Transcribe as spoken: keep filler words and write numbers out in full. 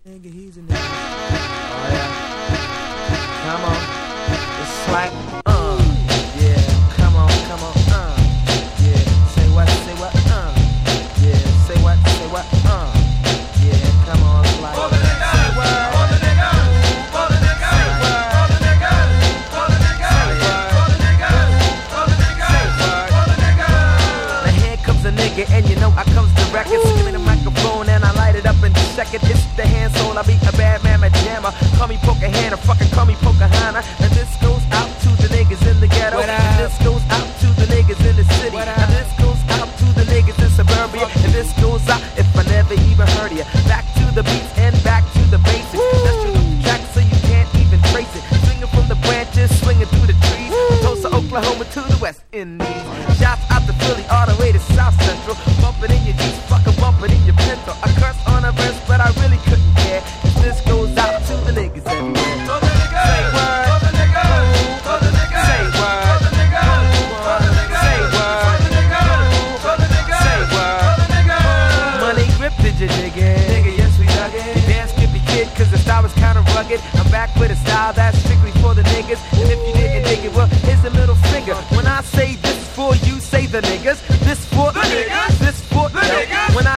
Nigga, he's a nigga. Oh yeah. Come on. It's like, uh, yeah. Come on, come on, uh, yeah. Say what, say what, uh, yeah. Say what, say what, uh, yeah. Come on, it's like, all the niggas, say what, all the niggas, all the niggas, say what, all the niggas, all the niggas, all the niggas, all the niggas, all the niggas. Now here comes a nigga, and you know I comes the record. So give me the microphone and I light it up in a second. It's the hand soul, I be a bad man, a jammer. Call me Pocahontas, fucking call me Pocahontas. And this goes out to the niggas in the ghetto. And this goes out to the niggas in the city. And this goes out to the niggas in suburbia. And this goes out if I never even heard of you. Back to the beats and back to the basics. That's true the track so you can't even trace it. Swinging from the branches, swinging through the trees. From Tulsa, Oklahoma to the West Indies. Shots out to Philly, all the way to South Central. Bumping in your Jeeps, fucking bumping in your Pinto. I curse on a verse, but I really couldn't care. This goes out to the niggas everywhere. All the niggas, Say word. all the niggas, all the niggas, Say word. all the niggas, all the niggas, Say word. all the niggas, all the niggas, Say word. all the niggas. Money grip, did you dig it? Nigga, yes we dug it. Dance skippy kid, cause the style was kinda rugged. I'm back with a style that's strictly for the niggas. And if you didn't dig it, well, here's the middle finger. When I say this is for you, say the niggas.